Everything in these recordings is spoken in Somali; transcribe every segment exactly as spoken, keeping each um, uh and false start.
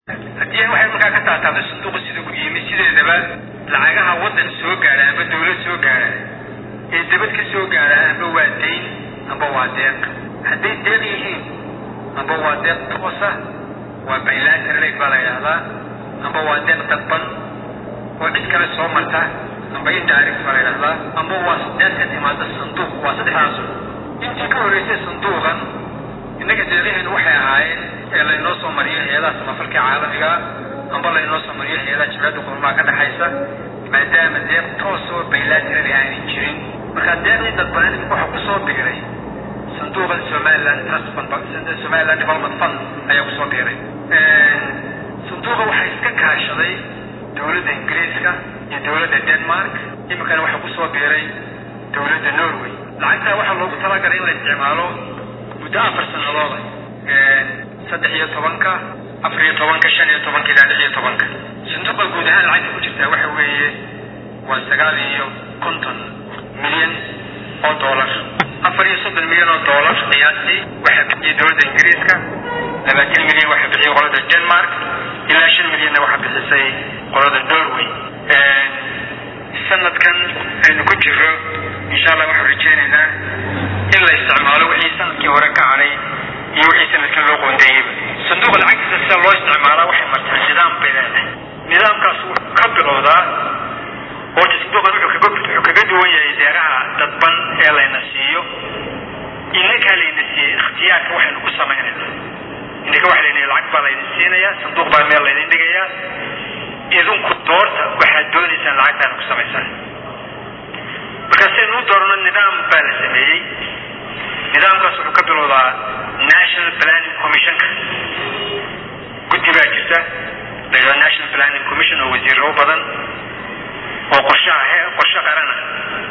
haddii waxay markaa ka taataabay sanduuqa siduu ku yimi sideedaba lacagaha waddan soo gaara amba dawlad soo gaara ee dibad ka soo gaara amba waa dayn amba waa deeq hadday deeq yihiin amba waa deeq toosa waa bilateral aid baa la yidhahdaa amba waa deeq dadban oo cid kale soo marta amba indirect baa la yidhahdaa amba waa deeq ka timaada sanduuq waa saddexdaas intii ka horreysay sanduuqan innaga deeqaheenu waxay ahaayeen ee laynoo soo mariyo hay-adaha samafalka caalamiga amba laynoo soo mariyo hay-adaha jimciyadda qurumaha ka dhexaysa maadaama deeq toos oo bilateral aanay jirin marka deeqdii dadban waxa ku soo biiray sanduuqa Somaliland Trust Fund Somaliland Development Fund ayaa ku soo biiray sanduuqa waxay iska kaashaday dawladda Ingiriiska iyo dawladda Denmark imikana waxa ku soo biiray dawladda Norway lacagta waxa loogu talagalay in la isticmaalo muddo afar sannadood saddex iyo tobanka afar iyo tobanka shan iyo tobanka ilaa lix iyo tobanka sanduuqa guud ahaan lacagta ku jirta waxa weeye waa sagaal iyo konton milyan oo dollar afar iyo soddon milyan oo dollar qiyaastii waxa bixiyay dawladda Ingiriiska labaatan milyan waxa bixiyay qolada Denmark ilaa shan milyanna waxa bixisay qolada Norway sanadkan aynu ku jirro insha Allah waxaan rajaynaynaa in la isticmaalo wixii sanadkii hore ka haray iyo wixii sanadkan loo qoondeeyay sanduuqa lacagtiisa sida loo isticmaalaa waxay martaa nidaam bay leedahay nidaamkaas wuxuu ka bilowdaa oo sanduuqa wuxuu kaga duwan yahay deeraha dadban ee layna siiyo innaka layna siiyo ikhtiyaarka waxaynu ku samaynaynaa innaka waxa layna lacag baa layna siinayaa sanduuq baa meel layna dhigayaa idinku doorta waxaad doonaysaan lacagtaana ku samaysaan marka saynu doorno nidaam baa la sameeyey nidaamkaas wuxuu ka bilowdaa National Planning Commission-ka guddi baa jirta la National Planning Commission oo wasiirro badan oo qorshaha qorshe qaran ah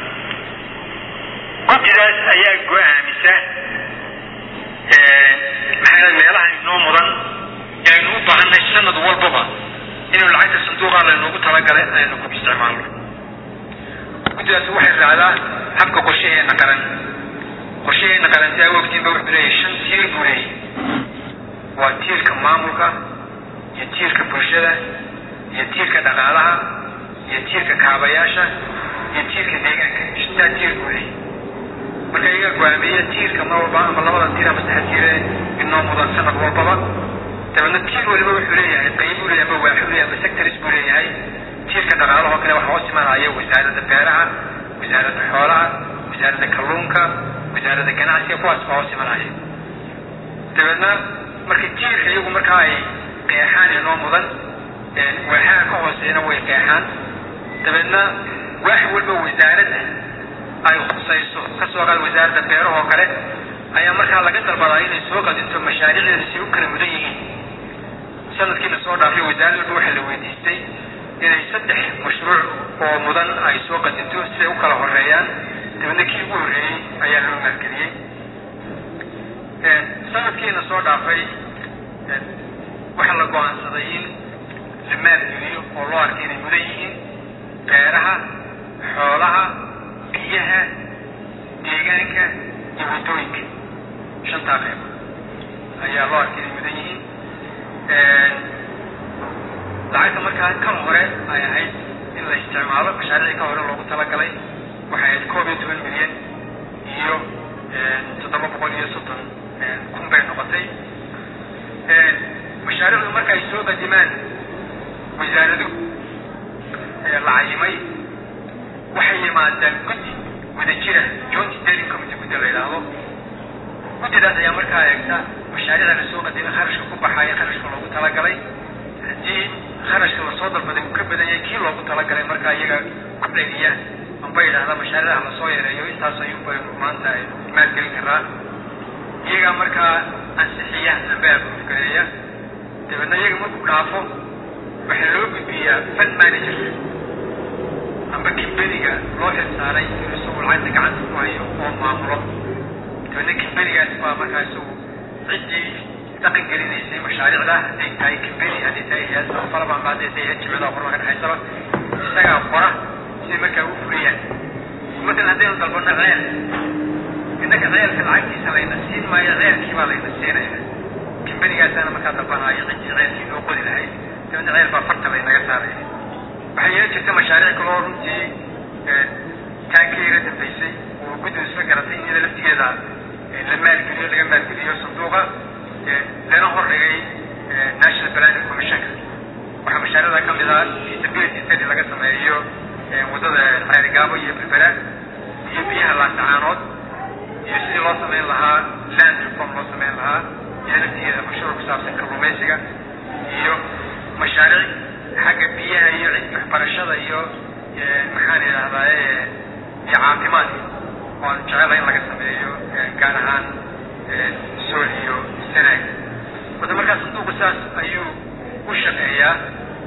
guddidaas ayaa go'aamisa maxaa meelaha inoo mudan ee inuu baahanay sanad walbaba inuu lacagta sanduuqa laynoogu talagalay aynu ku isticmaalno guddidaas waxay raacdaa habka qorshaheena qaran qorshaheena qaran taa waqtiga wuxuu leeyahay shan tiir buu leeyahay waa tiirka maamulka iyo tiirka bulshada iyo tiirka dhaqaalaha iyo tiirka kaabayaasha iyo tiirka deegaanka shantaa tiir buu leeyahay marka iyaga go'aamiya tiirka mar walba ama labada tiir ama saddex tiir inoo mudan sanad walbaba dabadna tiir waliba wuxuu leeyahay qayb uu leeyahay ama waaxid uu leeyahay ama sectors buu leeyahay tiirka dhaqaalaha oo kale waxa hoos imaanaya wasaaradda beeraha wasaaradda xoolaha wasaaradda kalluunka wasaaradda ganacsiga kuwaas baa hoos imaanaya dabadna marka tiirka iyagu marka ay qeexaan inoo mudan waxaa ka hooseeyna way qeexaan dabadna wax walba wasaaradda ay khusayso ka soo qaad wasaaradda beeraha oo kale ayaa markaa laga dalbadaa inay soo qadinto mashaariicdeeda si u kala mudan yihiin sanadkiina soo dhaafay wasaaraddu waxa la weydiistay inay saddex mashruuc oo mudan ay soo qadinto si ay u kala horeeyaan dabadna kii ugu horreeyey ayaa loo maalgeliyey sanadkiina soo dhaafay waxaa la go'aansaday in la maalgeliyo oo loo arkay inay mudan yihiin beeraha xoolaha biyaha deegaanka iyo waddooyinka shantaa qayb ayaa loo arkay inay mudan yihiin lacagta markaa kan hore ay ahayd in la isticmaalo mashaariicii ka hore loogu talagalay waxay ahayd koob iyo toban milyan iyo toddoba boqol iyo soddon kun bay noqotay mashaariicdu marka ay soo qadimaan wasaaradu la cayimay waxay yimaadaan guddi wadajira joint steering committee guddi la yidhaahdo guddidaas ayaa markaa eegta mashaariicda la soo qadimay kharashka ku baxaya kharashka loogu talagalay haddii kharashka lasoo dalbaday uu ka badan yahay kii loogu talagalay markaa iyaga ku celiya amba yidhahda mashaariicda lasoo yareeyo intaas ayuu baynu maanta maalgelin karaa iyaga markaa ansixiya amba abuufgareeya dabadna iyaga markuu dhaafo waxaa loo gudbiyaa fund manager amba kimbeniga loo xilsaaray inuu isagu lacagta gacanta ku hayo oo maamulo dabadna kimbenigaas baa markaa isagu ciddii dhaqan gelinaysay mashaariicda hadday tahay kimbeni hadday tahay hay-ad samafala baan qaadaysa hay-ad jimciyada qurumaha ka dhexaysaba isagaa qora siday markaa u fuliyaan matalan haddaynu dalbano ceel innaka ceelka lacagtiisa layna siin maayo ceelkii baa layna siinaya kimbenigaasana markaa dalbanaayo ciddii ceelkii loo qodi lahayd كمان عيل بفرت بين جساري بحياة جت مشاريع كلهم دي تأكيد البيسي وجود الفكرتين إلى الافتياء لما الكلية لما الكلية صندوقة لنهر لجي national planning commission وحمشاريع ذا كم بدال feasibility study لقى سمايو وده الحياة جابوا يبرر يبيها الله تعانود يسير الله سمين لها land reform الله سمين لها يعني مشروع بسبب كربوميسيكا iyo mashaariic xagga biyaha iyo waxbarashada iyo maxaan yiraahdaa ee caafimaadka oo jecelahay in laga sameeyo gaar ahaan sool iyo sanaag wada markaas sanduuqa saas ayuu u shaqeeyaa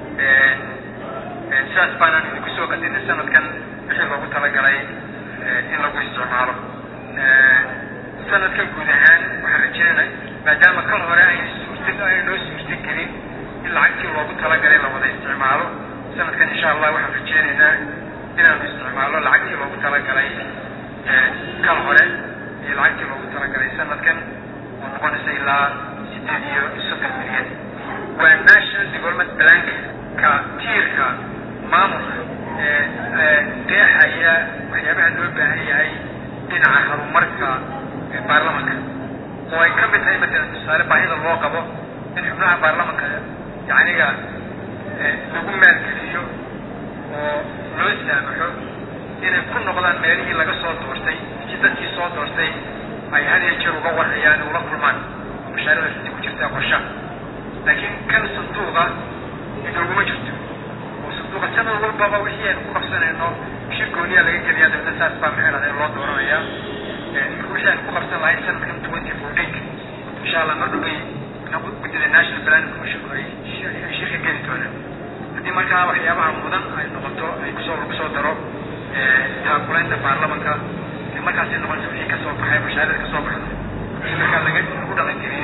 saas baanan ku soo qadinay sanadkan wixii loogu talagalay in lagu isticmaalo sanadkan guud ahaan waxaan rajeynayaa maadaama kal hore ay suurtagal ay noo suurtagelin in lacagtii loogu talagalay la wada isticmaalo sanadkan insha Allah waxaan rajeynaynaa inaan isticmaalo lacagtii loogu talagalay kal hore iyo lacagtii loogu talagalay sanadkan oo noqonaysa ilaa sideed iyo soddon milyan waa national development plan ka tiirka maamulka ee deexaya waxyaabaha loo baahan yahay dhinaca horumarka baarlamaanka oo ay ka mid tahay matalan tusaale baahida loo qabo in xubnaha baarlamaanka yacniga lagu maalgeliyo oo loo saamaxo inay ku noqdaan meelihii laga soo doortay si dadkii soo doortay ay had iyo jeer uga warhayaan ula kulmaan mashaariicda sidii ku jirtaa qorsha laakiin kan sanduuqa inooguma jirto oo sanduuqa sanad walbaba wixii aynu ku qabsanayno shir gooniya laga geliyaa dabna saas baa maxay lahday loo dooranayaa wixii aynu ku qabsan lahayn sanadkan twenty fourteen insha Allah mar dhoway نقول بدل national planning commission ay shirka geli doonaan hadii markaa waxyaabaha mudan ay noqoto ay ku soo soo daro ee taakulaynta baarlamaanka markaas ay noqoto wixii ka soo baxay mashaariicda ka soo baxday marka laga ugu dhalan